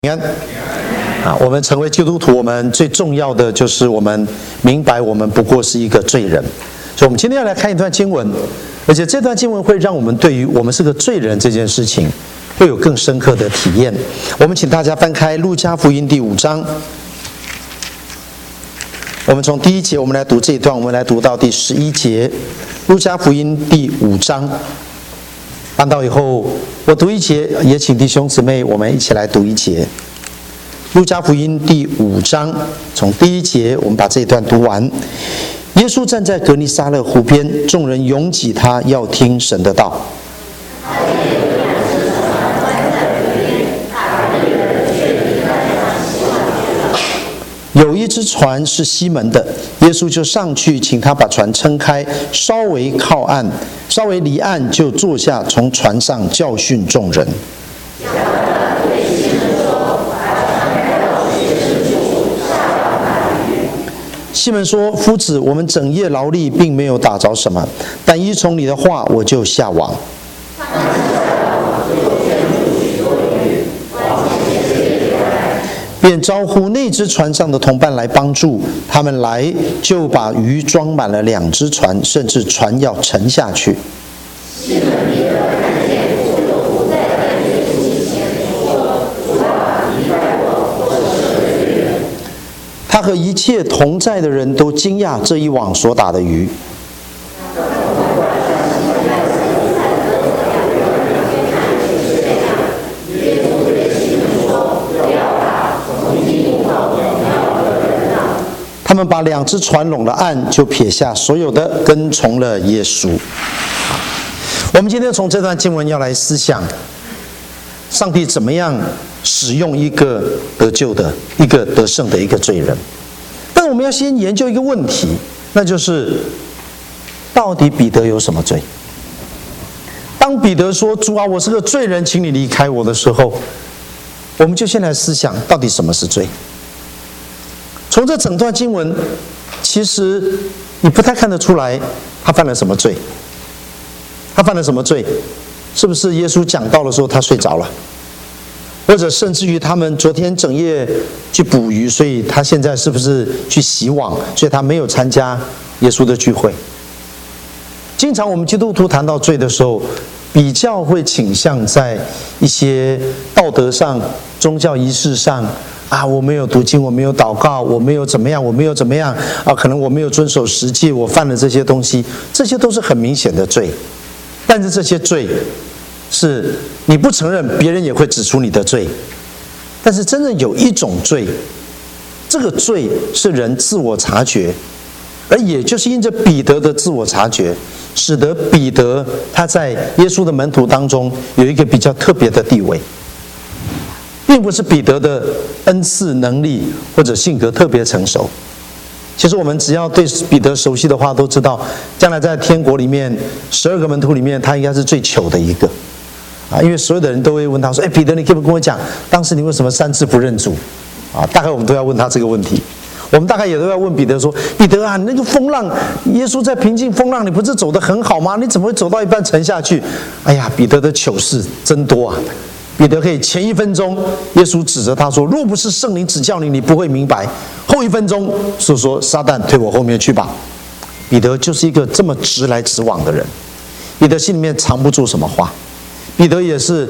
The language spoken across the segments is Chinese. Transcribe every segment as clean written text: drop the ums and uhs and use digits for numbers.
平安我们成为基督徒，我们最重要的就是我们明白我们不过是一个罪人。所以我们今天要来看一段经文，而且这段经文会让我们对于我们是个罪人这件事情会有更深刻的体验。我们请大家翻开路加福音第5章，我们从第1节我们来读这一段，我们来读到第11节。路加福音第5章翻到以后，我读1节，也请弟兄姊妹我们一起来读1节。路加福音第5章从第1节我们把这一段读完。耶稣站在革尼撒勒湖边，众人拥挤他，要听神的道。有一只船是西门的，耶稣就上去请他把船撑开，稍微靠岸，稍微离岸，就坐下，从船上教训众人。西门说：夫子，我们整夜劳力，并没有打着什么，但依从你的话，我就下网。便招呼那只船上的同伴来帮助，他们来就把鱼装满了2只船，甚至船要沉下去。他和一切同在的人都惊讶这一网所打的鱼。他们把2只船拢了岸，就撇下所有的，跟从了耶稣。我们今天从这段经文要来思想，上帝怎么样使用一个得救的、一个得胜的一个罪人。但我们要先研究一个问题，那就是到底彼得有什么罪？当彼得说：主啊，我是个罪人，请你离开我的时候，我们就先来思想到底什么是罪。从这整段经文，其实你不太看得出来他犯了什么罪。他犯了什么罪？是不是耶稣讲道的时候他睡着了？或者甚至于他们昨天整夜去捕鱼，所以他现在是不是去洗网，所以他没有参加耶稣的聚会？经常我们基督徒谈到罪的时候，比较会倾向在一些道德上、宗教仪式上我没有读经，我没有祷告，我没有怎么样，我没有怎么样可能我没有遵守10诫，我犯了这些东西，这些都是很明显的罪。但是这些罪是你不承认，别人也会指出你的罪。但是真正有一种罪，这个罪是人自我察觉，而也就是因着彼得的自我察觉，使得彼得他在耶稣的门徒当中有一个比较特别的地位。并不是彼得的恩赐能力或者性格特别成熟。其实我们只要对彼得熟悉的话都知道，将来在天国里面12个门徒里面，他应该是最糗的一个因为所有的人都会问他说：彼得，你可不可以跟我讲，当时你为什么3次不认主大概我们都要问他这个问题。我们大概也都要问彼得说：彼得啊，你那个风浪，耶稣在平静风浪，你不是走得很好吗？你怎么会走到一半沉下去？哎呀，彼得的糗事真多啊。彼得可以前1分钟耶稣指着他说：若不是圣灵指教你，你不会明白。后1分钟是说：撒旦退我后面去吧。彼得就是一个这么直来直往的人。彼得心里面藏不住什么话。彼得也是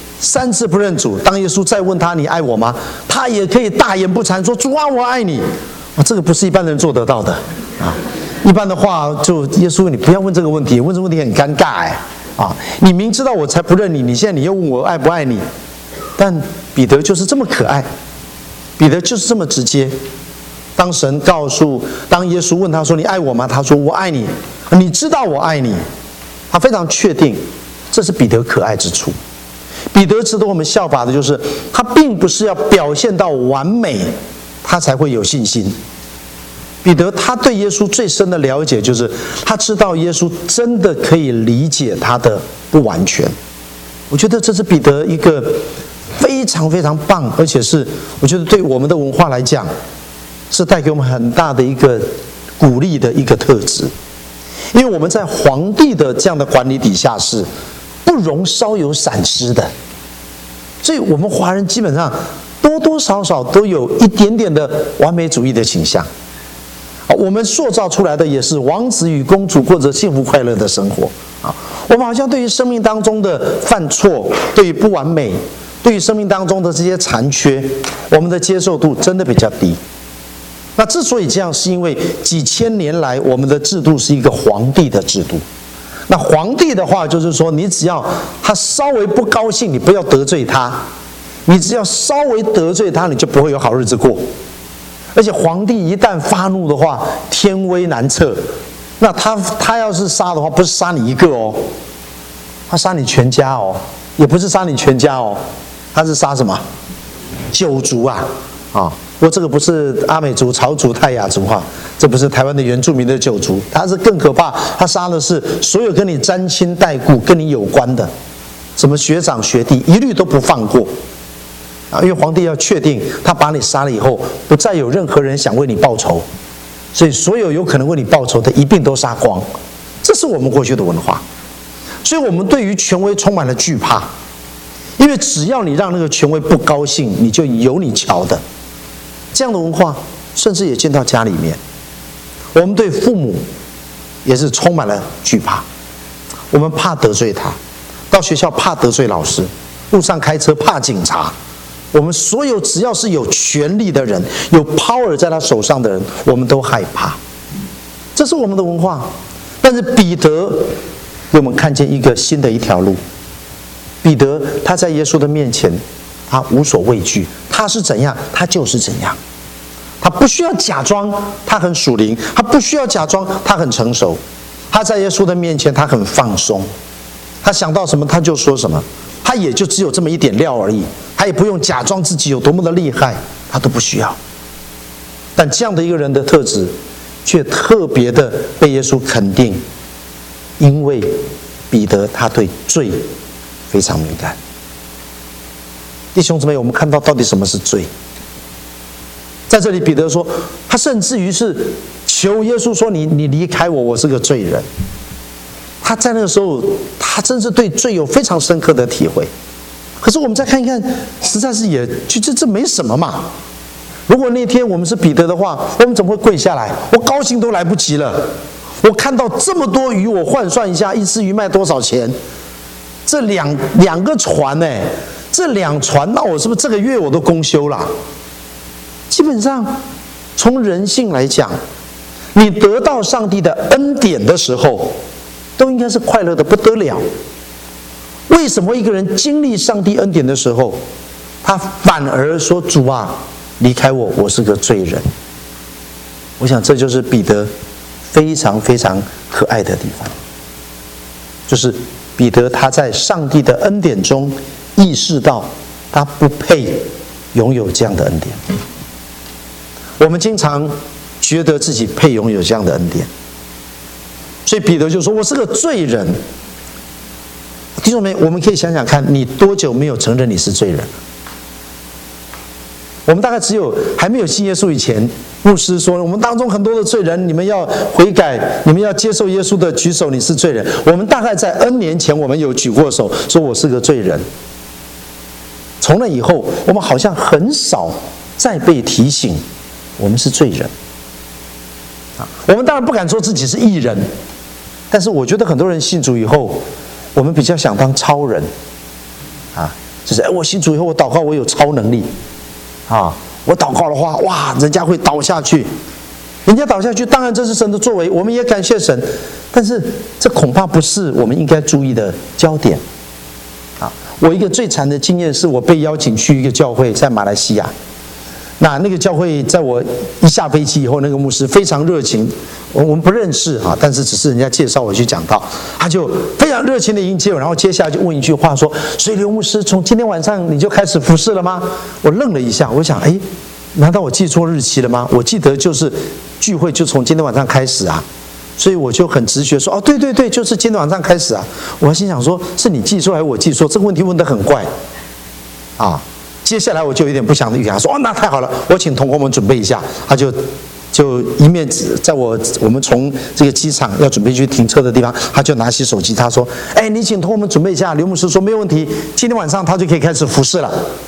3次不认主，当耶稣再问他：你爱我吗？他也可以大言不惭说：主啊，我爱你。这个不是一般人做得到的一般的话就耶稣，你不要问这个问题，问这个问题很尴尬你明知道我才不认你，现在你又问我爱不爱你。但彼得就是这么可爱，彼得就是这么直接。当耶稣问他说：你爱我吗？他说：我爱你。你知道我爱你。他非常确定，这是彼得可爱之处。彼得值得我们效法的就是他并不是要表现到完美他才会有信心。彼得他对耶稣最深的了解就是他知道耶稣真的可以理解他的不完全。我觉得这是彼得一个非常非常棒，而且是我觉得对我们的文化来讲是带给我们很大的一个鼓励的一个特质。因为我们在皇帝的这样的管理底下是不容稍有闪失的，所以我们华人基本上多多少少都有一点点的完美主义的倾向。我们塑造出来的也是王子与公主过着幸福快乐的生活啊。我们好像对于生命当中的犯错，对于不完美，对于生命当中的这些残缺，我们的接受度真的比较低。那之所以这样，是因为几千年来我们的制度是一个皇帝的制度。那皇帝的话就是说，你只要他稍微不高兴，你不要得罪他；你只要稍微得罪他，你就不会有好日子过。而且皇帝一旦发怒的话，天威难测。那他要是杀的话，不是杀你一个哦，他杀你全家哦，也不是杀你全家哦，他是杀什么？9族啊！不过这个不是阿美族、草族、泰雅族哈，这不是台湾的原住民的9族，他是更可怕，他杀的是所有跟你沾亲带故、跟你有关的，什么学长学弟，一律都不放过。因为皇帝要确定他把你杀了以后，不再有任何人想为你报仇，所以所有有可能为你报仇的一并都杀光。这是我们过去的文化，所以我们对于权威充满了惧怕，因为只要你让那个权威不高兴，你就有你瞧的。这样的文化甚至也进到家里面，我们对父母也是充满了惧怕，我们怕得罪他，到学校怕得罪老师，路上开车怕警察。我们所有只要是有权力的人，有 power 在他手上的人，我们都害怕。这是我们的文化。但是彼得给我们看见一个新的一条路。彼得他在耶稣的面前，他无所畏惧，他是怎样，他就是怎样。他不需要假装他很属灵，他不需要假装他很成熟。他在耶稣的面前，他很放松，他想到什么他就说什么，他也就只有这么一点料而已。他也不用假装自己有多么的厉害，他都不需要。但这样的一个人的特质，却特别的被耶稣肯定，因为彼得他对罪非常敏感。弟兄姊妹，我们看到底什么是罪？在这里，彼得说，他甚至于是求耶稣说：“你离开我，我是个罪人。”他在那个时候，他真是对罪有非常深刻的体会。可是我们再看一看，实在是也就这没什么嘛。如果那天我们是彼得的话，我们怎么会跪下来？我高兴都来不及了。我看到这么多鱼，我换算一下，一只鱼卖多少钱？这两个船呢？这2船，那我是不是这个月我都公休了？基本上，从人性来讲，你得到上帝的恩典的时候，都应该是快乐的不得了。为什么一个人经历上帝恩典的时候，他反而说：“主啊，离开我，我是个罪人。”我想这就是彼得非常非常可爱的地方，就是彼得他在上帝的恩典中意识到他不配拥有这样的恩典。我们经常觉得自己配拥有这样的恩典，所以彼得就说：“我是个罪人。”弟兄们，我们可以想想看，你多久没有承认你是罪人？我们大概只有还没有信耶稣以前，牧师说我们当中很多的罪人，你们要悔改，你们要接受耶稣的，举手，你是罪人。我们大概在 N 年前，我们有举过手，说我是个罪人。从那以后，我们好像很少再被提醒我们是罪人。我们当然不敢说自己是义人，但是我觉得很多人信主以后，我们比较想当超人，就是我信主以后，我祷告，我有超能力，我祷告的话，哇，人家会倒下去，人家倒下去，当然这是神的作为，我们也感谢神，但是这恐怕不是我们应该注意的焦点。我一个最惨的经验是我被邀请去一个教会，在马来西亚。那个教会在我一下飞机以后，那个牧师非常热情，我们不认识但是只是人家介绍我去讲道，他就非常热情的迎接我，然后接下来就问一句话说：“所以刘牧师，从今天晚上你就开始服事了吗？”我愣了一下，我想，难道我记错日期了吗？我记得就是聚会就从今天晚上开始啊，所以我就很直觉说：“对对对，就是今天晚上开始啊。”我心想说：“是你记错还是我记错？这个问题问得很怪接下来我就有点不祥的预感，说：“那太好了，我请同工们准备一下。”他就一面在我们从这个机场要准备去停车的地方，他就拿起手机，他说：“你请同工们准备一下。”刘牧师说：“没有问题，今天晚上他就可以开始服事了。”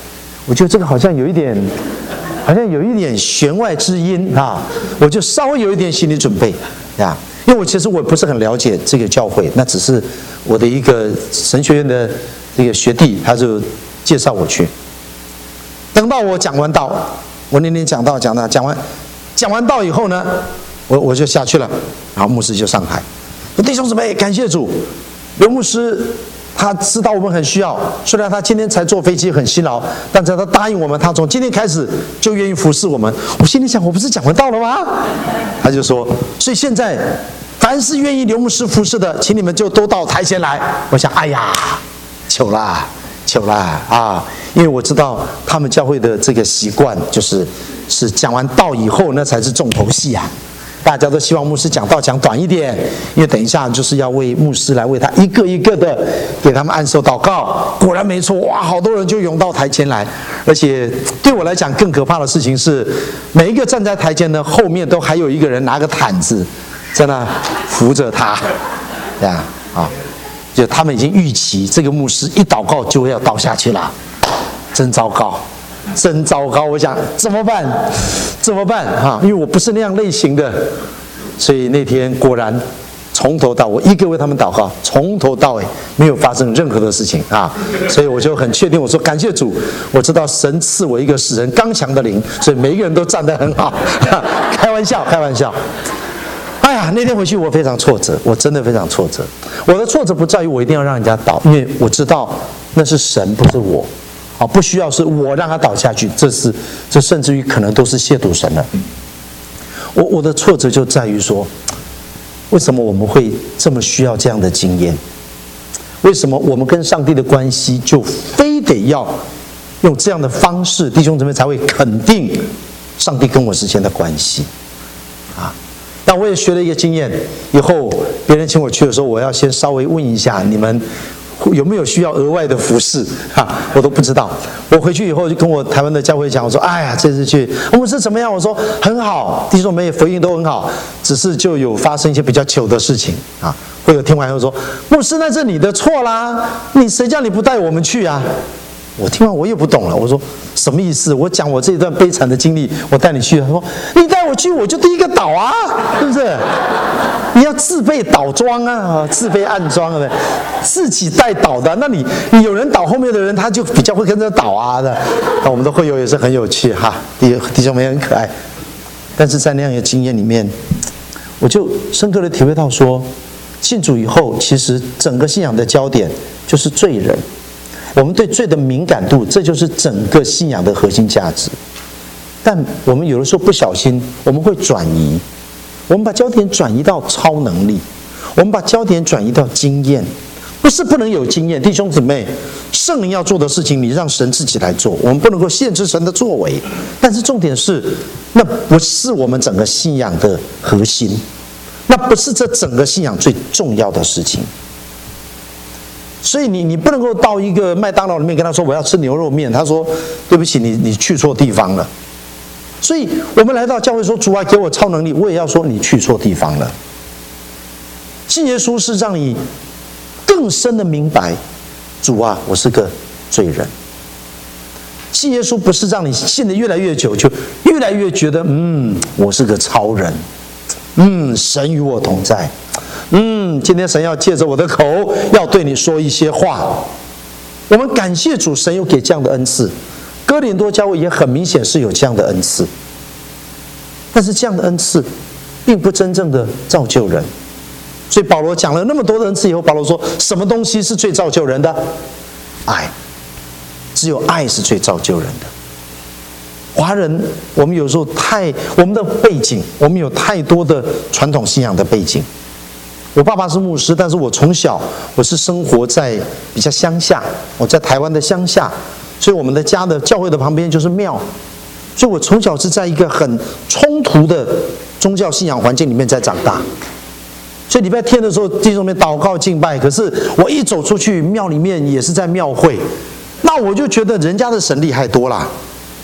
我觉得这个好像有一点弦外之音啊，我就稍微有一点心理准备呀，因为其实我不是很了解这个教会，那只是我的一个神学院的这个学弟，他就介绍我去。等到我讲完道，我那天讲完道以后呢，我就下去了，然后牧师就上台，弟兄姊妹，感谢主，刘牧师他知道我们很需要，虽然他今天才坐飞机很辛劳，但是他答应我们，他从今天开始就愿意服侍我们。我心里想，我不是讲完道了吗？他就说，所以现在凡是愿意刘牧师服侍的，请你们就都到台前来。我想，哎呀，糗啦啊！因为我知道他们教会的这个习惯是讲完道以后那才是重头戏啊。大家都希望牧师讲道讲短一点，因为等一下就是要为牧师来为他一个一个的给他们按手祷告。果然没错，哇，好多人就涌到台前来。而且对我来讲更可怕的事情是，每一个站在台前的后面都还有一个人拿个毯子在那扶着他呀啊！就他们已经预期这个牧师一祷告就要倒下去了，真糟糕。我想怎么办哈？因为我不是那样类型的，所以那天果然从头到我一个为他们祷告，从头到尾没有发生任何的事情啊！所以我就很确定，我说感谢主，我知道神赐我一个使人刚强的灵，所以每一个人都站得很好。开玩笑。哎呀，那天回去我非常挫折，我真的非常挫折。我的挫折不在于我一定要让人家倒，因为我知道那是神，不是我。不需要是我让他倒下去，这甚至于可能都是亵渎神了。我的挫折就在于说，为什么我们会这么需要这样的经验？为什么我们跟上帝的关系就非得要用这样的方式，弟兄姊妹才会肯定上帝跟我之间的关系啊？但我也学了一个经验，以后别人请我去的时候，我要先稍微问一下你们有没有需要额外的服侍我都不知道。我回去以后就跟我台湾的教会讲，我说哎呀，这次去牧师怎么样？我说很好，弟兄们回应都很好，只是就有发生一些比较糗的事情啊。会有听完后说，牧师那是你的错啦，谁叫你不带我们去啊？我听完我也不懂了，我说什么意思？我讲我这一段悲惨的经历，我带你去。他说你带我去，我就第一个倒啊，是不是？你要自备倒装啊，自备暗装的，自己带倒的。那你有人倒，后面的人他就比较会跟着倒啊的。我们的会友也是很有趣哈，弟兄们也很可爱。但是在那样一个经验里面，我就深刻的体会到说，信主以后，其实整个信仰的焦点就是罪人。我们对罪的敏感度，这就是整个信仰的核心价值。但我们有的时候不小心，我们会转移，我们把焦点转移到超能力，我们把焦点转移到经验。不是不能有经验，弟兄姊妹，圣灵要做的事情，你让神自己来做，我们不能够限制神的作为。但是重点是，那不是我们整个信仰的核心，那不是这整个信仰最重要的事情。所以你不能够到一个麦当劳里面跟他说我要吃牛肉面，他说对不起，你去错地方了。所以我们来到教会说主啊给我超能力，我也要说你去错地方了。信耶稣是让你更深的明白，主啊我是个罪人。信耶稣不是让你信得越来越久就越来越觉得我是个超人，神与我同在，今天神要借着我的口要对你说一些话。我们感谢主，神有给这样的恩赐，哥林多教会也很明显是有这样的恩赐，但是这样的恩赐并不真正的造就人。所以保罗讲了那么多的恩赐以后，保罗说什么东西是最造就人的？爱，只有爱是最造就人的。华人我们有时候我们的背景，我们有太多的传统信仰的背景。我爸爸是牧师，但是我从小我是生活在比较乡下，我在台湾的乡下，所以我们的家的教会的旁边就是庙，所以我从小是在一个很冲突的宗教信仰环境里面在长大。所以礼拜天的时候弟兄们祷告敬拜，可是我一走出去庙里面也是在庙会，那我就觉得人家的神厉害多啦，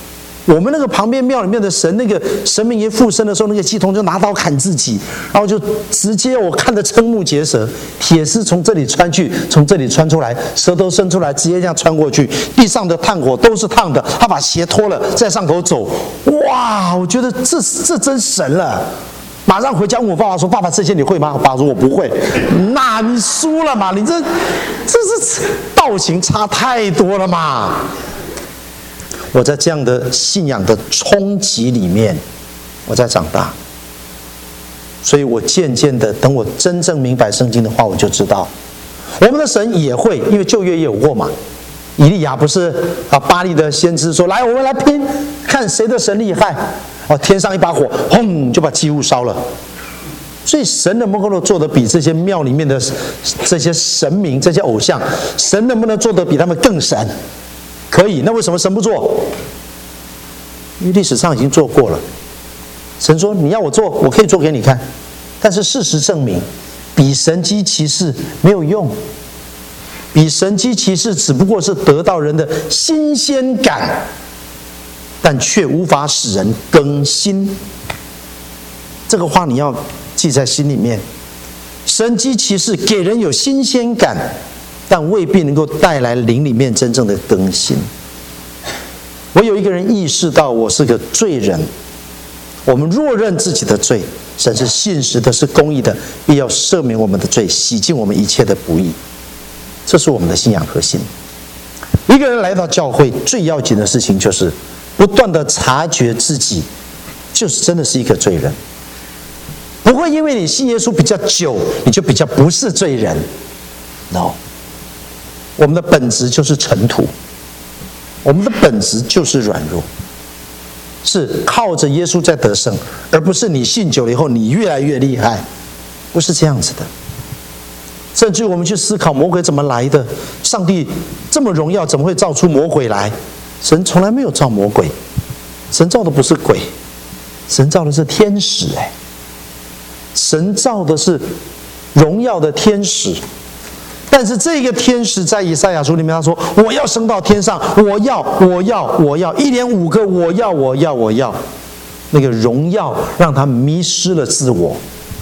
我们那个旁边庙里面的神，那个神明爷附身的时候，那个乩童就拿刀砍自己，然后就直接我看得瞠目结舌，铁丝从这里穿去，从这里穿出来，舌头伸出来，直接这样穿过去，地上的炭火都是烫的，他把鞋脱了，在上头走，哇！我觉得这真神了。马上回家问我爸爸说：“爸爸，这些你会吗？”我爸说：“我不会。”那你输了嘛？你这是道行差太多了嘛！我在这样的信仰的冲击里面，我在长大，所以我渐渐的，等我真正明白圣经的话，我就知道，我们的神也会，因为旧约也有过嘛。以利亚不是巴力的先知说：“来，我们来拼，看谁的神厉害。”天上一把火，轰就把祭物烧了。所以神能不能做得比这些庙里面的这些神明、这些偶像，神能不能做得比他们更神？可以。那为什么神不做？因为历史上已经做过了。神说：“你要我做，我可以做给你看。”但是事实证明，比神机骑士没有用。比神机骑士只不过是得到人的新鲜感，但却无法使人更新。这个话你要记在心里面。神机骑士给人有新鲜感，但未必能够带来灵里面真正的更新。唯有一个人意识到我是个罪人，我们若认自己的罪，神是信实的，是公义的，必要赦免我们的罪，洗净我们一切的不义。这是我们的信仰核心。一个人来到教会，最要紧的事情就是不断的察觉自己就是真的是一个罪人。不会因为你信耶稣比较久，你就比较不是罪人。No， 我们的本质就是尘土，我们的本质就是软弱，是靠着耶稣在得胜，而不是你信久了以后你越来越厉害，不是这样子的。甚至我们去思考魔鬼怎么来的，上帝这么荣耀，怎么会造出魔鬼来？神从来没有造魔鬼，神造的不是鬼，神造的是天使。神造的是荣耀的天使，但是这个天使在以赛亚书里面他说：“我要升到天上，我要，一连5个我要。”那个荣耀让他迷失了自我。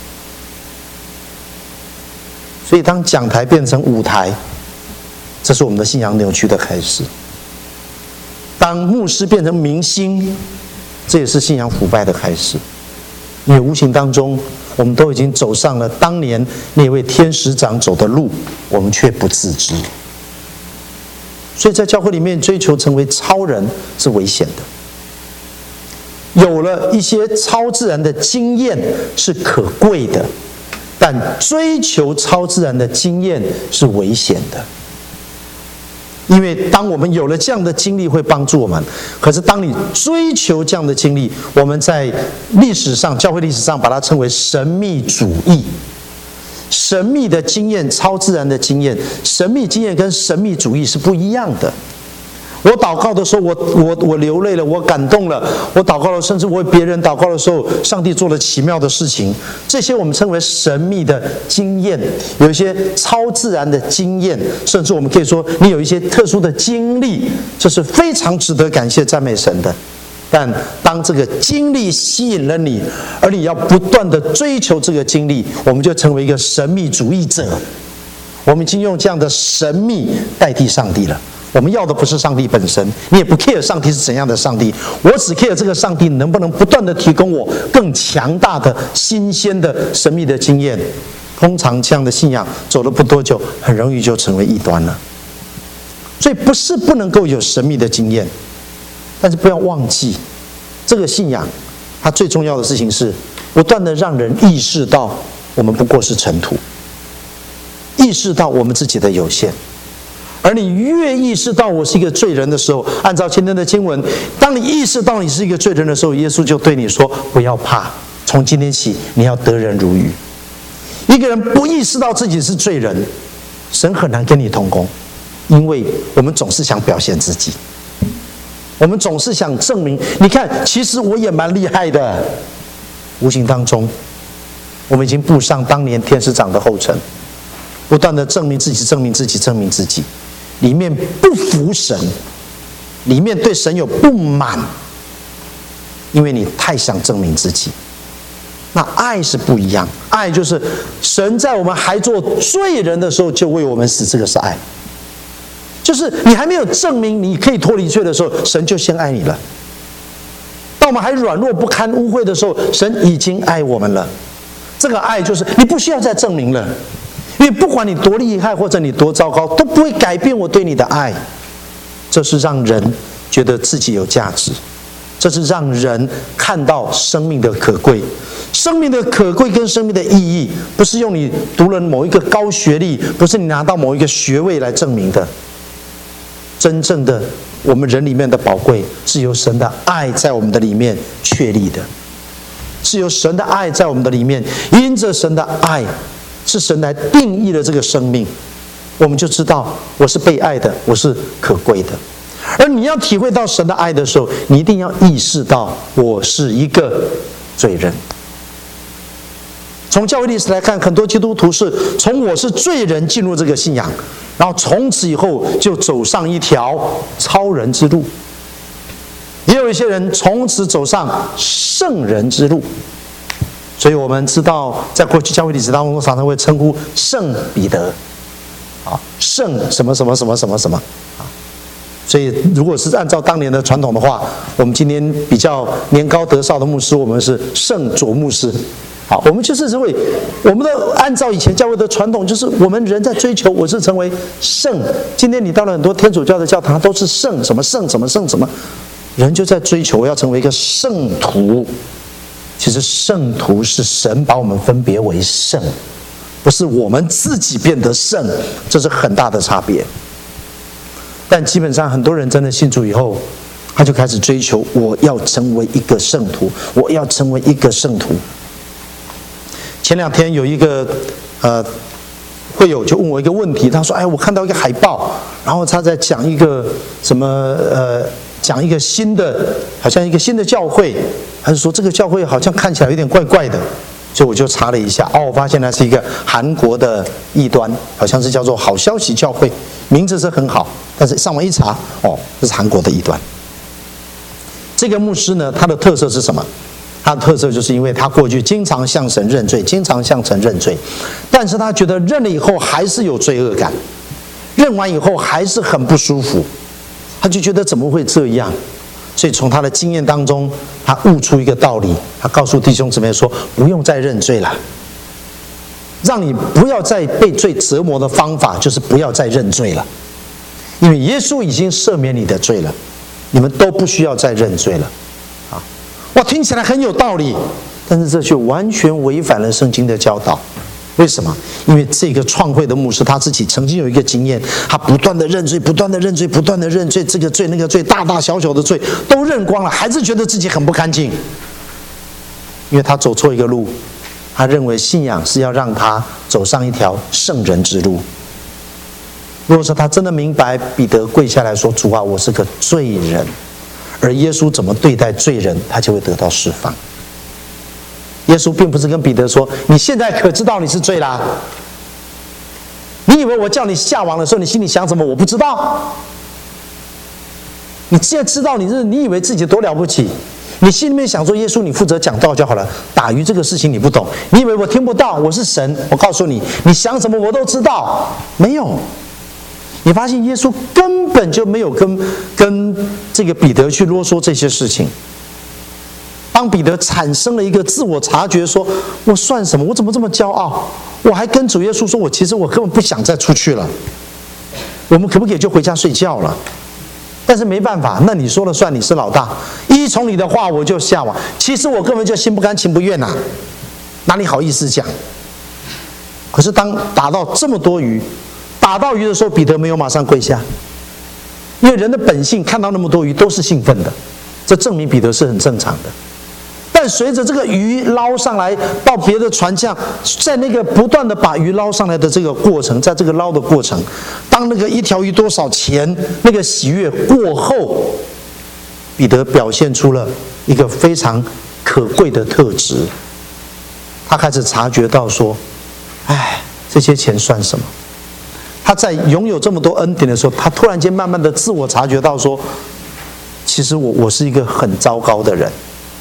所以当讲台变成舞台，这是我们的信仰扭曲的开始。当牧师变成明星，这也是信仰腐败的开始。因为无形当中我们都已经走上了当年那位天使长走的路，我们却不自知。所以在教会里面追求成为超人是危险的。有了一些超自然的经验是可贵的，但追求超自然的经验是危险的。因为当我们有了这样的经历会帮助我们，可是当你追求这样的经历，我们在历史上教会历史上把它称为神秘主义。神秘的经验，超自然的经验，神秘经验跟神秘主义是不一样的。我祷告的时候，我流泪了，我感动了。我祷告了，甚至我为别人祷告的时候，上帝做了奇妙的事情。这些我们称为神秘的经验，有一些超自然的经验，甚至我们可以说你有一些特殊的经历，这是非常值得感谢赞美神的。但当这个经历吸引了你，而你要不断的追求这个经历，我们就成为一个神秘主义者。我们已经用这样的神秘代替上帝了。我们要的不是上帝本身，你也不 care 上帝是怎样的上帝，我只 care 这个上帝能不能不断的提供我更强大的、新鲜的、神秘的经验。通常这样的信仰走了不多久，很容易就成为异端了。所以不是不能够有神秘的经验，但是不要忘记，这个信仰它最重要的事情是不断的让人意识到我们不过是尘土，意识到我们自己的有限。而你越意识到我是一个罪人的时候，按照今天的经文，当你意识到你是一个罪人的时候，耶稣就对你说：不要怕，从今天起你要得人如鱼。一个人不意识到自己是罪人，神很难跟你同工，因为我们总是想表现自己，我们总是想证明，你看其实我也蛮厉害的。无形当中我们已经步上当年天使长的后尘，不断的证明自己，证明自己，证明自己，里面不服神，里面对神有不满， 因为你太想证明自己。那爱是不一样，爱就是神在我们还做罪人的时候就为我们死，这个是爱。就是你还没有证明你可以脱离罪的时候，神就先爱你了。当我们还软弱不堪污秽的时候，神已经爱我们了。这个爱就是你不需要再证明了，因为不管你多厉害或者你多糟糕，都不会改变我对你的爱。这是让人觉得自己有价值，这是让人看到生命的可贵。生命的可贵跟生命的意义，不是用你读了某一个高学历，不是你拿到某一个学位来证明的。真正的我们人里面的宝贵，是由神的爱在我们的里面确立的，是由神的爱在我们的里面，因着神的爱，是神来定义了这个生命，我们就知道我是被爱的，我是可贵的。而你要体会到神的爱的时候，你一定要意识到我是一个罪人。从教会历史来看，很多基督徒是从我是罪人进入这个信仰，然后从此以后就走上一条超人之路。也有一些人从此走上圣人之路。所以我们知道，在过去教会历史当中，常常会称呼圣彼得，圣什么什么什么什么什么。所以如果是按照当年的传统的话，我们今天比较年高德少的牧师，我们是圣佐牧师。好，我们就是会，我们的按照以前教会的传统，就是我们人在追求，我是成为圣。今天你到了很多天主教的教堂，都是圣什么圣什么圣什么，人就在追求我要成为一个圣徒。其实圣徒是神把我们分别为圣，不是我们自己变得圣，这是很大的差别。但基本上很多人真的信主以后，他就开始追求我要成为一个圣徒，我要成为一个圣徒。前两天有一个会友就问我一个问题，他说：“哎，我看到一个海报，然后他在讲一个什么讲一个新的，好像一个新的教会，他就说这个教会好像看起来有点怪怪的。”所以我就查了一下，我发现那是一个韩国的异端，好像是叫做好消息教会，名字是很好，但是上网一查，这是韩国的异端。这个牧师呢，他的特色是什么？他的特色就是因为他过去经常向神认罪，经常向神认罪，但是他觉得认了以后还是有罪恶感，认完以后还是很不舒服，他就觉得怎么会这样？所以从他的经验当中，他悟出一个道理，他告诉弟兄姊妹说：不用再认罪了，让你不要再被罪折磨的方法就是不要再认罪了，因为耶稣已经赦免你的罪了，你们都不需要再认罪了。哇，听起来很有道理，但是这却完全违反了圣经的教导。为什么？因为这个创会的牧师他自己曾经有一个经验，他不断的认罪，不断的认罪，不断的认罪，这个罪那个罪，大大小小的罪都认光了，还是觉得自己很不干净。因为他走错一个路，他认为信仰是要让他走上一条圣人之路。如果说他真的明白，彼得跪下来说：“主啊，我是个罪人。”而耶稣怎么对待罪人，他就会得到释放。耶稣并不是跟彼得说：“你现在可知道你是罪啦？你以为我叫你下网的时候，你心里想什么？我不知道。你现在知道你以为自己多了不起？你心里面想说，耶稣，你负责讲道就好了。打鱼这个事情你不懂，你以为我听不到？我是神，我告诉你，你想什么我都知道。没有。”你发现耶稣根本就没有跟这个彼得去啰嗦这些事情。当彼得产生了一个自我察觉，说我算什么？我怎么这么骄傲？我还跟主耶稣说，其实我根本不想再出去了。我们可不可以就回家睡觉了？但是没办法，那你说了算，你是老大，依从你的话我就下网。其实我根本就心不甘情不愿呐，哪里好意思讲？可是当打到这么多鱼，打到鱼的时候，彼得没有马上跪下，因为人的本性看到那么多鱼都是兴奋的，这证明彼得是很正常的。但随着这个鱼捞上来到别的船上，在那个不断的把鱼捞上来的这个过程，在这个捞的过程，当那个一条鱼多少钱，那个喜悦过后，彼得表现出了一个非常可贵的特质，他开始察觉到说：这些钱算什么？他在拥有这么多恩典的时候，他突然间慢慢的自我察觉到说，其实我是一个很糟糕的人，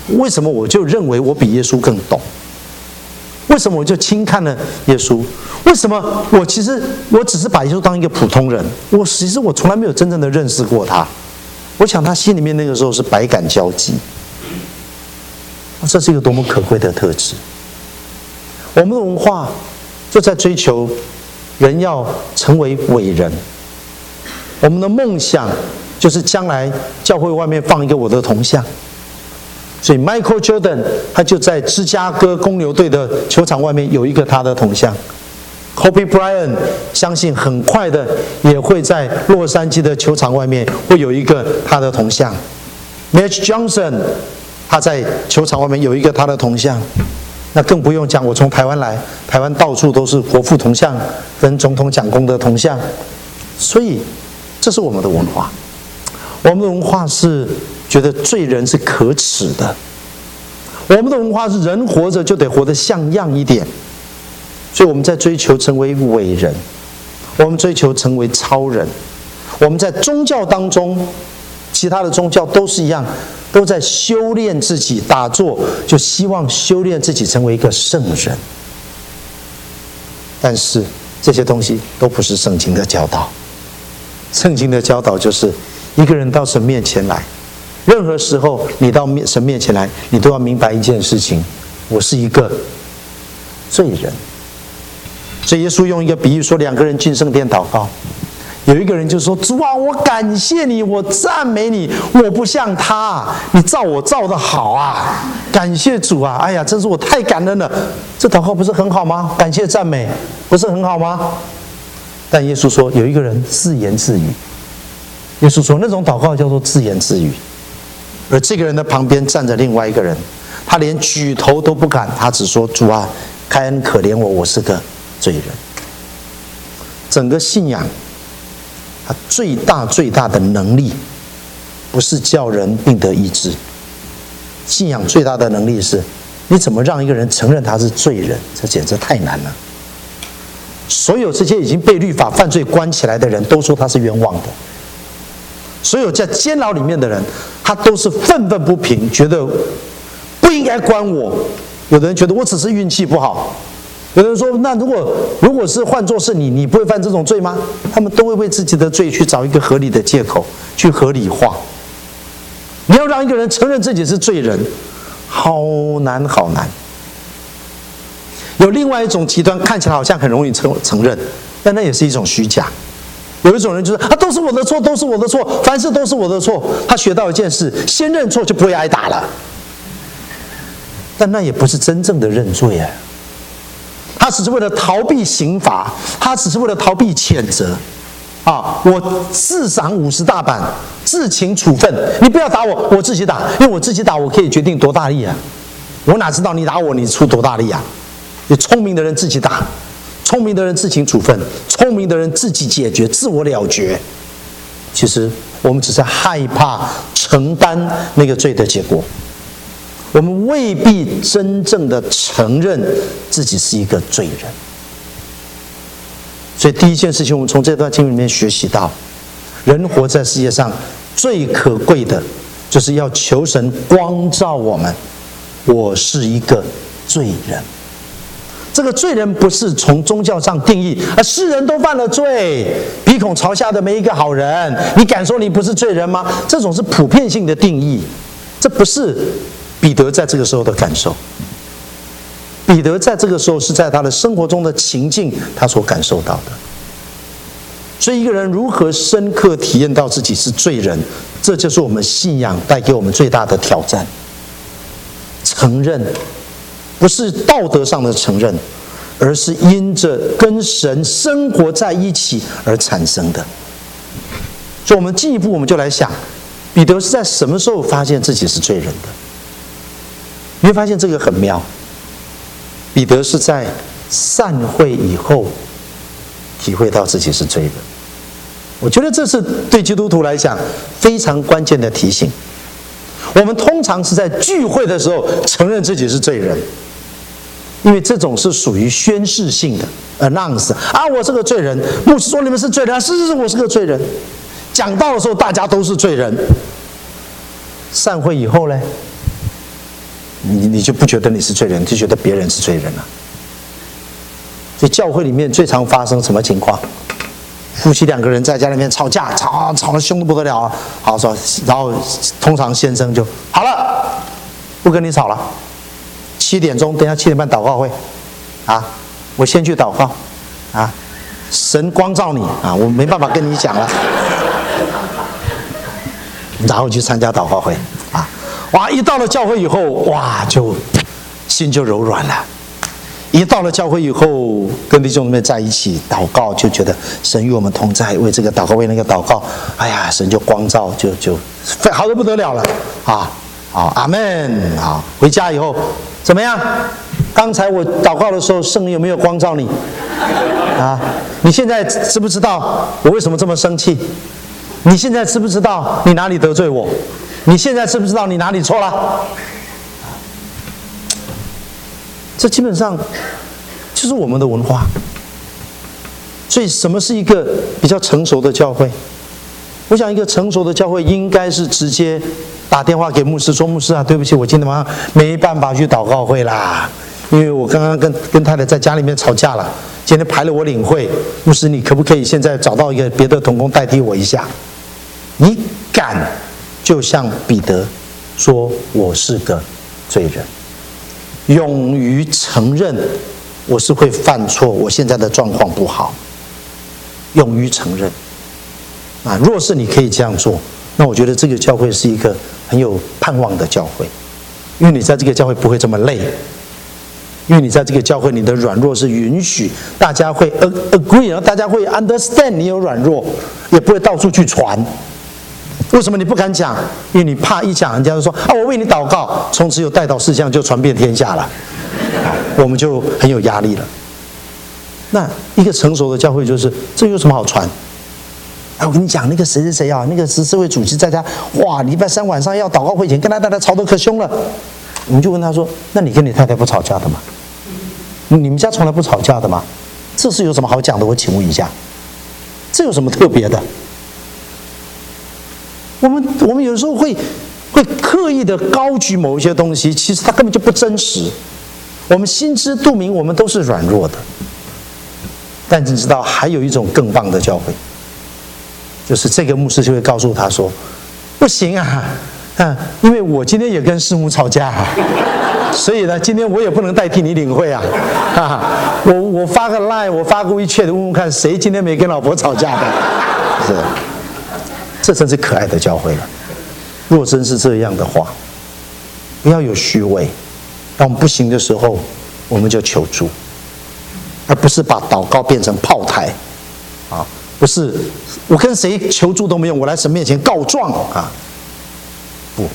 为什么我就认为我比耶稣更懂？为什么我就轻看了耶稣？为什么我只是把耶稣当一个普通人？其实我从来没有真正的认识过他。我想他心里面那个时候是百感交集。这是一个多么可贵的特质。我们的文化就在追求人要成为伟人。我们的梦想就是将来教会外面放一个我的铜像。所以 Michael Jordan 他就在芝加哥公牛队的球场外面有一个他的铜像。Kobe Bryant 相信很快的也会在洛杉矶的球场外面会有一个他的铜像。Magic Johnson 他在球场外面有一个他的铜像。那更不用讲，我从台湾来，台湾到处都是国父铜像跟总统蒋公的铜像。所以这是我们的文化。我们的文化是觉得罪人是可耻的。我们的文化是人活着就得活得像样一点。所以我们在追求成为伟人，我们追求成为超人。我们在宗教当中，其他的宗教都是一样，都在修炼自己，打坐就希望修炼自己成为一个圣人。但是这些东西都不是圣经的教导。圣经的教导就是一个人到神面前来，任何时候你到神面前来，你都要明白一件事情：我是一个罪人。所以耶稣用一个比喻说，两个人进圣殿祷告，有一个人就说：主啊，我感谢你，我赞美你，我不像他，你造我造得好啊，感谢主啊，哎呀，真是我太感恩了。这祷告不是很好吗？感谢赞美不是很好吗？但耶稣说有一个人自言自语，耶稣说那种祷告叫做自言自语。而这个人的旁边站着另外一个人，他连举头都不敢，他只说：主啊，开恩可怜我，我是个罪人。整个信仰它最大的能力不是叫人病得医治，信仰最大的能力是你怎么让一个人承认他是罪人，这简直太难了。所有这些已经被律法犯罪关起来的人都说他是冤枉的，所有在监牢里面的人他都是愤愤不平，觉得不应该关我。有的人觉得我只是运气不好，有人说那如果是换作是你不会犯这种罪吗？他们都会为自己的罪去找一个合理的借口去合理化。你要让一个人承认自己是罪人，好难好难。有另外一种极端，看起来好像很容易承认，但那也是一种虚假。有一种人就是都是我的错，都是我的错，凡事都是我的错。他学到一件事，先认错就不会挨打了。但那也不是真正的认罪啊。他只是为了逃避刑罚，他只是为了逃避谴责啊！我自赏50大板，自请处分。你不要打我，我自己打，因为我自己打，我可以决定多大力啊！我哪知道你打我，你出多大力啊？有聪明的人自己打，聪明的人自行处分，聪明的人自己解决，自我了结。其实我们只是害怕承担那个罪的结果。我们未必真正的承认自己是一个罪人。所以第一件事情，我们从这段经文里面学习到，人活在世界上最可贵的就是要求神光照我们，我是一个罪人。这个罪人不是从宗教上定义，世人都犯了罪，鼻孔朝下的没一个好人，你敢说你不是罪人吗？这种是普遍性的定义，这不是彼得在这个时候的感受。彼得在这个时候是在他的生活中的情境他所感受到的。所以一个人如何深刻体验到自己是罪人，这就是我们信仰带给我们最大的挑战。承认不是道德上的承认，而是因着跟神生活在一起而产生的。所以我们进一步我们就来想，彼得是在什么时候发现自己是罪人的？你会发现这个很妙，彼得是在散会以后体会到自己是罪人。我觉得这是对基督徒来讲非常关键的提醒。我们通常是在聚会的时候承认自己是罪人，因为这种是属于宣示性的 announce 啊，我是个罪人，牧师说你们是罪人，是我是个罪人。讲道的时候大家都是罪人，散会以后呢， 你就不觉得你是罪人，就觉得别人是罪人了。所以教会里面最常发生什么情况？夫妻两个人在家里面吵架，吵得凶得不得了啊！好说，然后通常先生就好了，不跟你吵了。7点钟，等一下7点半祷告会，啊，我先去祷告，啊，神光照你啊，我没办法跟你讲了，然后去参加祷告会啊，哇！一到了教会以后，哇，就心就柔软了。一到了教会以后，跟弟兄姊妹在一起祷告，就觉得神与我们同在，为这个祷告，为那个祷告，哎呀，神就光照，就好得不得了了啊！好，阿们啊！回家以后怎么样？刚才我祷告的时候，圣灵有没有光照你？啊，你现在知不知道我为什么这么生气？你现在知不知道你哪里得罪我？你现在知不知道你哪里错了？这基本上就是我们的文化。所以，什么是一个比较成熟的教会？我想，一个成熟的教会应该是直接打电话给牧师说：“牧师啊，对不起，我今天晚上没办法去祷告会啦，因为我刚刚跟太太在家里面吵架了。今天排了我领会，牧师，你可不可以现在找到一个别的同工代替我一下？你敢，就像彼得说：我是个罪人。”勇于承认我是会犯错，我现在的状况不好，勇于承认啊！若是你可以这样做，那我觉得这个教会是一个很有盼望的教会，因为你在这个教会不会这么累，因为你在这个教会，你的软弱是允许，大家会 agree， 然后大家会 understand 你有软弱，也不会到处去传。为什么你不敢讲？因为你怕一讲，人家就说啊，我为你祷告，从此有代祷事项就传遍天下了，我们就很有压力了。那一个成熟的教会就是这有什么好传？哎，我跟你讲，那个谁谁谁啊，那个是社会主席在家，哇，礼拜3晚上要祷告会前跟他太太吵得可凶了。我们就问他说：那你跟你太太不吵架的吗？你们家从来不吵架的吗？这是有什么好讲的？我请问一下，这有什么特别的？我们有时候会刻意的高举某一些东西，其实它根本就不真实。我们心知肚明，我们都是软弱的。但你知道，还有一种更棒的教会，就是这个牧师就会告诉他说：不行啊，因为我今天也跟师母吵架啊，所以呢，今天我也不能代替你领会啊，我发个 line， 我发个WeChat，问问看谁今天没跟老婆吵架的，是。这真是可爱的教会了。若真是这样的话，不要有虚伪。当我们不行的时候，我们就求助，而不是把祷告变成炮台啊！不是我跟谁求助都没用，我来神面前告状啊！不。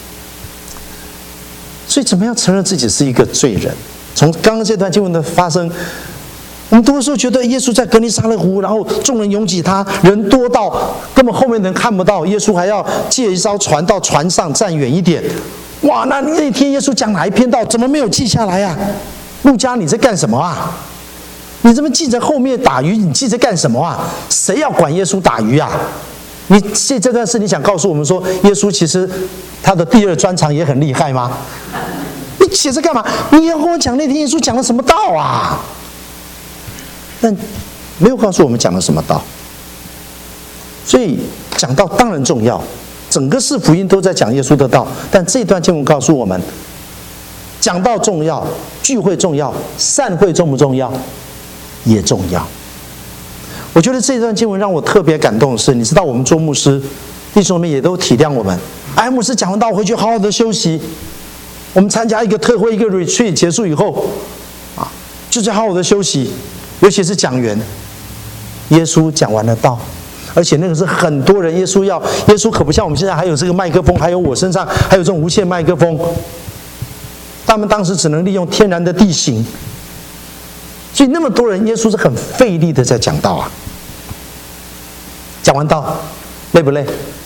所以，怎么样承认自己是一个罪人？从刚刚这段经文的发生。我们多数觉得耶稣在格尼撒勒湖，然后众人拥挤他，人多到根本后面人看不到，耶稣还要借一艘船到船上站远一点。哇，那天耶稣讲哪一篇道，怎么没有记下来啊？路加，你在干什么啊？你这么记着后面打鱼，你记着干什么啊？谁要管耶稣打鱼啊？你这段事你想告诉我们说，耶稣其实他的第2专长也很厉害吗？你写着干嘛？你要跟我讲那天耶稣讲了什么道啊？但没有告诉我们讲了什么道，所以讲道当然重要，整个4福音都在讲耶稣的道，但这段经文告诉我们，讲道重要，聚会重要，散会重不重要？也重要。我觉得这段经文让我特别感动的是，你知道我们做牧师，弟兄们也都体谅我们。哎，牧师讲完道回去好好的休息。我们参加一个特会，一个 retreat 结束以后，就是好好的休息。尤其是讲员，耶稣讲完了道，而且那个是很多人，耶稣可不像我们现在还有这个麦克风，还有我身上还有这种无线麦克风，他们当时只能利用天然的地形，所以那么多人，耶稣是很费力的在讲道啊。讲完道，累不累？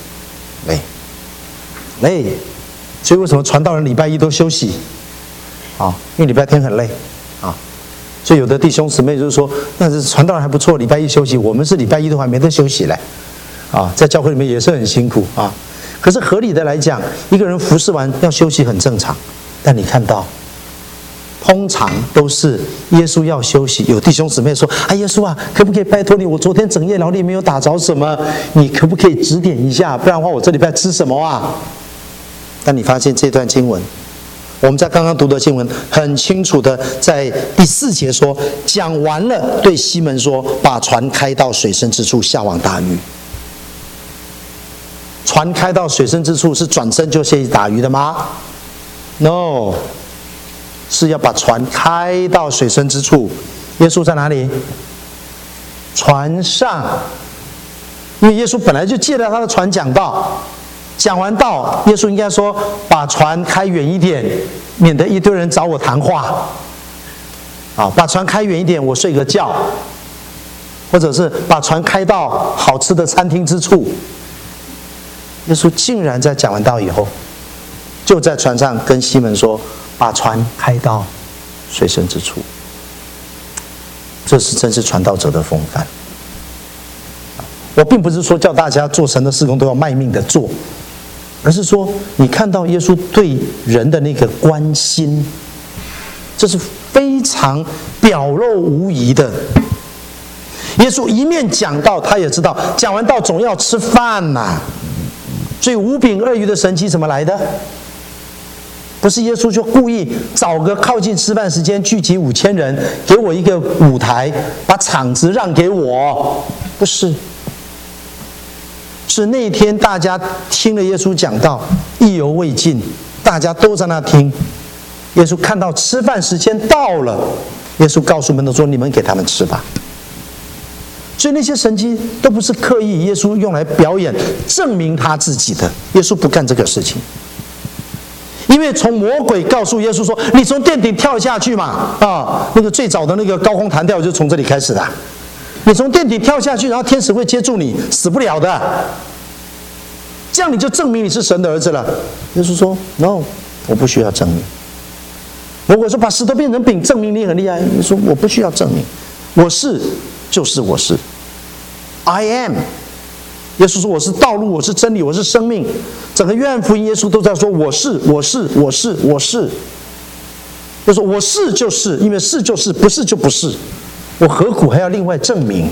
累。所以为什么传道人礼拜1都休息？因为礼拜天很累啊。所以有的弟兄姊妹就是说，那是传道人还不错，礼拜1休息，我们是礼拜1都还没得休息嘞，在教会里面也是很辛苦啊。可是合理的来讲，一个人服侍完要休息很正常， 但你看到，通常都是耶稣要休息，有弟兄姊妹说：“啊，耶稣啊，可不可以拜托你？我昨天整夜劳力没有打着什么，你可不可以指点一下？不然的话，我这礼拜吃什么啊？”但你发现这段经文，我们在刚刚读的经文很清楚的在第4节说，讲完了，对西门说：“把船开到水深之处，下网打鱼。”船开到水深之处是转身就下去打鱼的吗？ No， 是要把船开到水深之处。耶稣在哪里？船上。因为耶稣本来就借着他的船讲道，讲完道，耶稣应该说把船开远一点，免得一堆人找我谈话。把船开远一点，我睡个觉，或者是把船开到好吃的餐厅之处。耶稣竟然在讲完道以后，就在船上跟西门说：“把船开到水深之处。”这是真是传道者的风范。我并不是说叫大家做神的事工都要卖命的做，而是说你看到耶稣对人的那个关心，这是非常表露无遗的。耶稣一面讲道，他也知道讲完道总要吃饭呐。所以5饼2鱼的神迹怎么来的？不是耶稣就故意找个靠近吃饭时间聚集5000人，给我一个舞台，把场子让给我，不是。是那天大家听了耶稣讲道，意犹未尽，大家都在那听。耶稣看到吃饭时间到了，耶稣告诉门徒说：“你们给他们吃吧。”所以那些神迹都不是刻意耶稣用来表演证明他自己的，耶稣不干这个事情。因为从魔鬼告诉耶稣说：“你从殿顶跳下去嘛，那个最早的那个高空弹跳就从这里开始的。你从殿顶跳下去，然后天使会接住你，死不了的。这样你就证明你是神的儿子了。”耶稣说 ：“No， 我不需要证明。”魔鬼说：“把石头变成饼，证明你很厉害。”耶稣说：“我不需要证明，我是就是我是。I am。”耶稣说：“我是道路，我是真理，我是生命。”整个约翰福音，耶稣都在说：“我是，我是，我是，我是。”就说：“我是就是，因为是就是，不是就不是。我何苦还要另外证明？”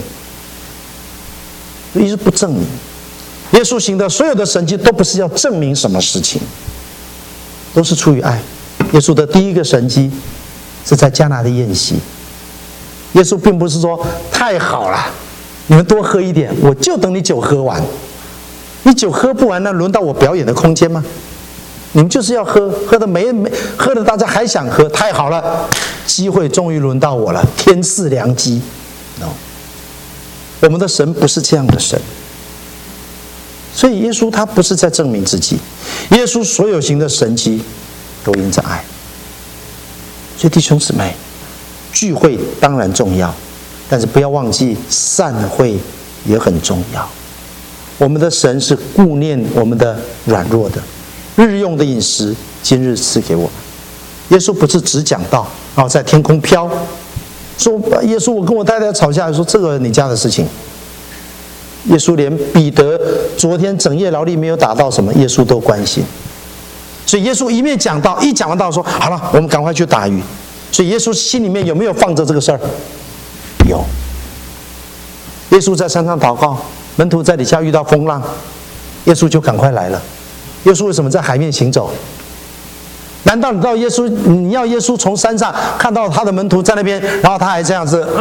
一直不证明。耶稣行的所有的神迹都不是要证明什么事情，都是出于爱。耶稣的第一个神迹是在迦拿的宴席。耶稣并不是说太好了，你们多喝一点，我就等你酒喝完。你酒喝不完，那轮到我表演的空间吗？你们就是要喝，喝的大家还想喝，太好了，机会终于轮到我了，天赐良机。No， 我们的神不是这样的神。所以耶稣他不是在证明自己，耶稣所有行的神迹都因着爱。所以弟兄姊妹，聚会当然重要，但是不要忘记散会也很重要。我们的神是顾念我们的软弱的，日用的饮食今日赐给我们。耶稣不是只讲道，然后在天空飘，说耶稣我跟我太太吵架，说这个你家的事情。耶稣连彼得昨天整夜劳力没有打到什么，耶稣都关心。所以耶稣一面讲道，一讲完道说好了，我们赶快去打鱼。所以耶稣心里面有没有放着这个事儿？有。耶稣在山上祷告，门徒在底下遇到风浪，耶稣就赶快来了。耶稣为什么在海面行走？难道你要耶稣从山上看到他的门徒在那边，然后他还这样子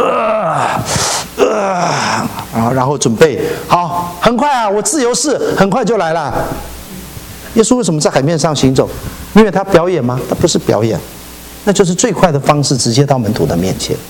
然后准备好，很快啊，我自由式很快就来了。耶稣为什么在海面上行走？因为他表演吗？他不是表演，那就是最快的方式，直接到门徒的面前。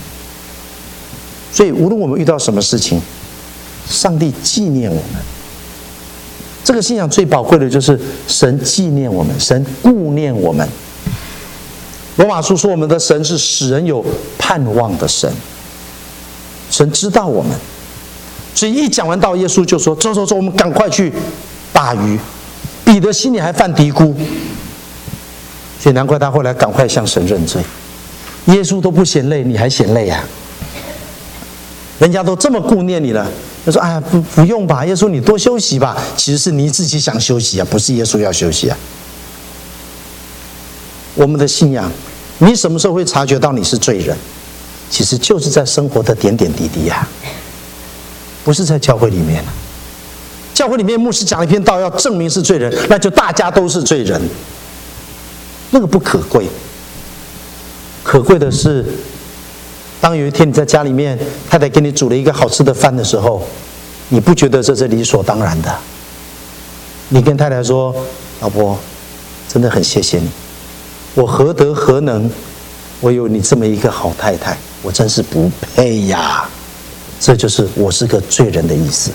所以无论我们遇到什么事情，上帝纪念我们。这个信仰最宝贵的就是神纪念我们，神顾念我们。罗马书说我们的神是使人有盼望的神，神知道我们。所以一讲完道，耶稣就说：“走，我们赶快去打鱼。”彼得心里还犯嘀咕，所以难怪他后来赶快向神认罪。耶稣都不嫌累，你还嫌累啊？人家都这么顾念你了，他说：“哎呀，不用吧，耶稣你多休息吧。”其实是你自己想休息啊，不是耶稣要休息啊。 我们的信仰，你什么时候会察觉到你是罪人？其实就是在生活的点点滴滴啊，不是在教会里面。教会里面牧师讲了一篇道，要证明是罪人，那就大家都是罪人，那个不可贵。可贵的是，当有一天你在家里面，太太给你煮了一个好吃的饭的时候，你不觉得这是理所当然的？你跟太太说：“老婆，真的很谢谢你，我何德何能，我有你这么一个好太太，我真是不配呀。”这就是我是个罪人的意思。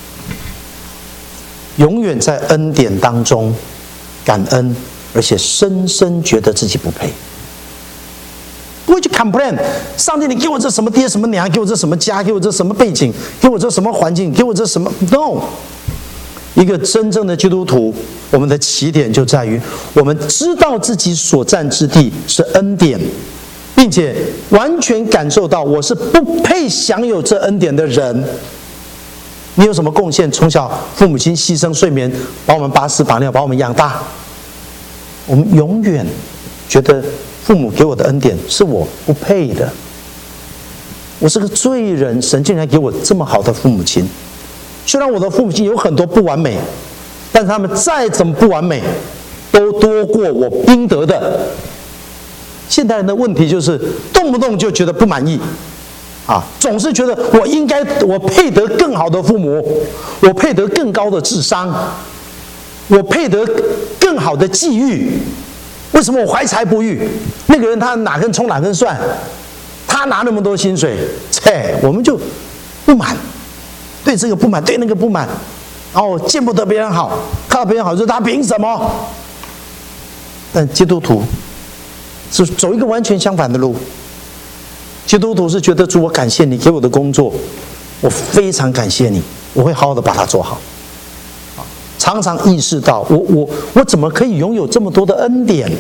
永远在恩典当中感恩，而且深深觉得自己不配。不会去 complain， 上帝你给我这什么爹什么娘，给我这什么家，给我这什么背景，给我这什么环境，给我这什么 no。 一个真正的基督徒，我们的起点就在于我们知道自己所占之地是恩典，并且完全感受到我是不配享有这恩典的人。你有什么贡献？从小父母亲牺牲睡眠，把我们把屎把尿，把我们养大。我们永远觉得父母给我的恩典是我不配的，我是个罪人，神竟然给我这么好的父母亲。虽然我的父母亲有很多不完美，但是他们再怎么不完美，都多过我应得的。现代人的问题就是动不动就觉得不满意，总是觉得我配得更好的父母，我配得更高的智商，我配得更好的际遇。为什么我怀才不遇？那个人他哪根葱哪根蒜，他拿那么多薪水，我们就不满，对这个不满，对那个不满，然后见不得别人好，看到别人好，说他凭什么？但基督徒是走一个完全相反的路。基督徒是觉得主，我感谢你给我的工作，我非常感谢你，我会好好的把它做好。常常意识到我怎么可以拥有这么多的恩典？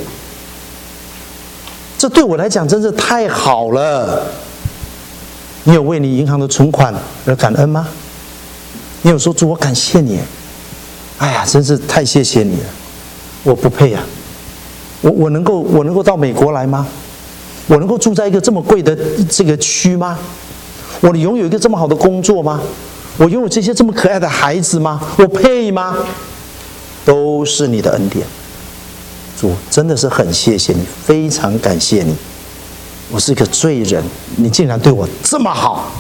这对我来讲真是太好了。你有为你银行的存款而感恩吗？你有说主，我感谢你，哎呀，真是太谢谢你了，我不配啊！我能够到美国来吗？我能够住在一个这么贵的这个区吗？我拥有一个这么好的工作吗？我拥有这些这么可爱的孩子吗？我配吗？都是你的恩典，主真的是很谢谢你，非常感谢你。我是个罪人，你竟然对我这么好。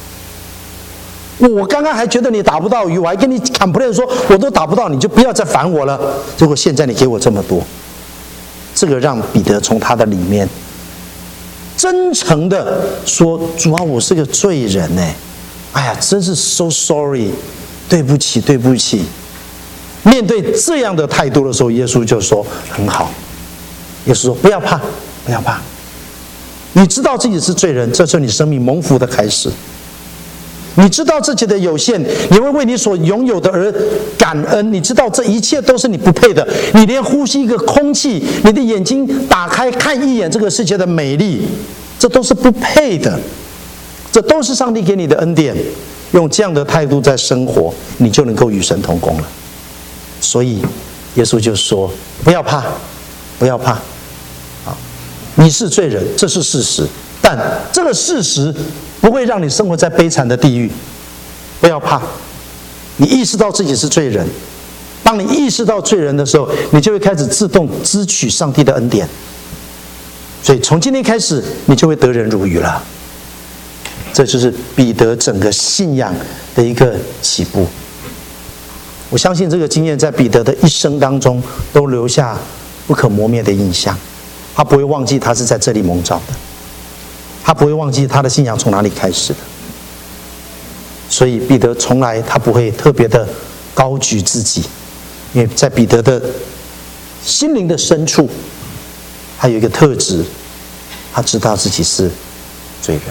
我刚刚还觉得你打不到鱼，我还跟你 complain 说我都打不到，你就不要再烦我了。结果现在你给我这么多，这个让彼得从他的里面真诚的说：“主啊，我是个罪人呢。哎呀，真是 so sorry， 对不起，对不起。”面对这样的态度的时候，耶稣就说：“很好。”耶稣说：“不要怕，不要怕。你知道自己是罪人，这是你生命蒙福的开始。你知道自己的有限，你会为你所拥有的而感恩。你知道这一切都是你不配的，你连呼吸一个空气，你的眼睛打开看一眼这个世界的美丽，这都是不配的。这都是上帝给你的恩典。用这样的态度在生活，你就能够与神同工了。所以耶稣就说：不要怕，不要怕。你是罪人，这是事实，但这个事实不会让你生活在悲惨的地狱。不要怕，你意识到自己是罪人。当你意识到罪人的时候，你就会开始自动支取上帝的恩典。所以从今天开始，你就会得人如鱼了。这就是彼得整个信仰的一个起步。我相信这个经验在彼得的一生当中都留下不可磨灭的印象。他不会忘记他是在这里蒙召的，他不会忘记他的信仰从哪里开始的。所以彼得从来他不会特别的高举自己，因为在彼得的心灵的深处，他有一个特质，他知道自己是罪人。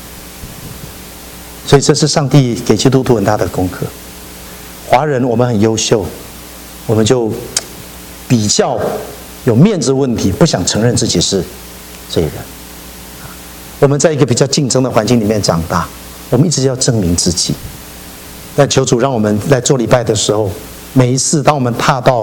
所以这是上帝给基督徒很大的功课。华人我们很优秀，我们就比较有面子问题，不想承认自己是罪人。我们在一个比较竞争的环境里面长大，我们一直要证明自己。但求主让我们在做礼拜的时候，每一次当我们踏到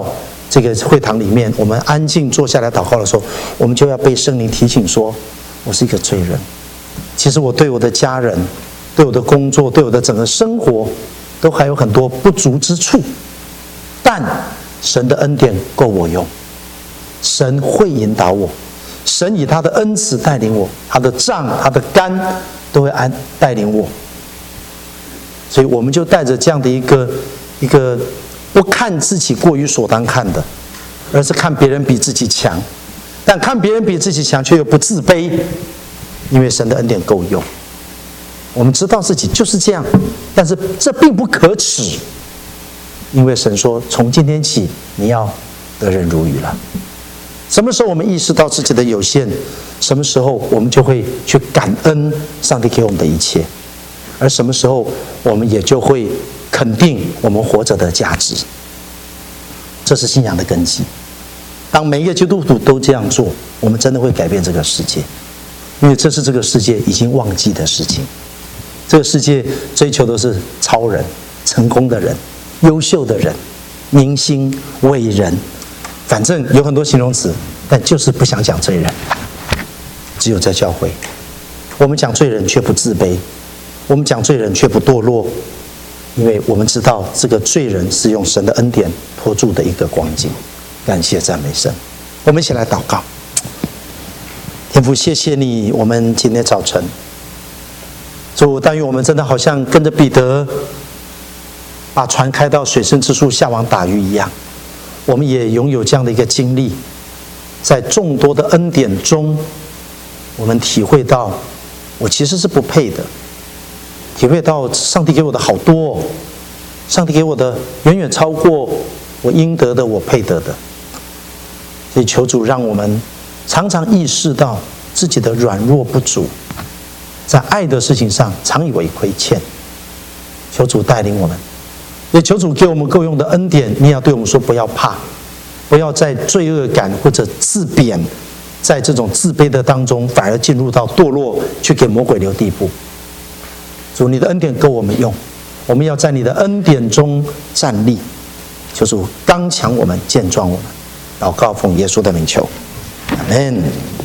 这个会堂里面，我们安静坐下来祷告的时候，我们就要被圣灵提醒说，我是一个罪人。其实我对我的家人、对我的工作、对我的整个生活，都还有很多不足之处。但神的恩典够我用，神会引导我，神以他的恩慈带领我，他的杖、他的竿都会带领我。所以我们就带着这样的一个不看自己过于所当看的，而是看别人比自己强，但看别人比自己强却又不自卑，因为神的恩典够用。我们知道自己就是这样，但是这并不可耻，因为神说从今天起你要得人如鱼了。什么时候我们意识到自己的有限，什么时候我们就会去感恩上帝给我们的一切，而什么时候我们也就会肯定我们活着的价值。这是信仰的根基。当每一个基督徒都这样做，我们真的会改变这个世界，因为这是这个世界已经忘记的事情。这个世界追求的是超人、成功的人、优秀的人、明星、伟人，反正有很多形容词，但就是不想讲罪人。只有在教会，我们讲罪人却不自卑，我们讲罪人却不堕落，因为我们知道这个罪人是用神的恩典托住的一个光景。感谢赞美神。我们一起来祷告。天父，谢谢你，我们今天早晨，主，但愿我们真的好像跟着彼得把船开到水深之处下网打鱼一样，我们也拥有这样的一个经历，在众多的恩典中，我们体会到我其实是不配的，体会到上帝给我的好多，上帝给我的远远超过我应得的，我配得的。所以求主让我们常常意识到自己的软弱不足，在爱的事情上常以为亏欠。求主带领我们，也求主给我们够用的恩典。你要对我们说，不要怕，不要在罪恶感或者自贬，在这种自卑的当中，反而进入到堕落，去给魔鬼留地步。主，你的恩典够我们用，我们要在你的恩典中站立。求主刚强我们，健壮我们。祷告奉耶稣的名求，阿们。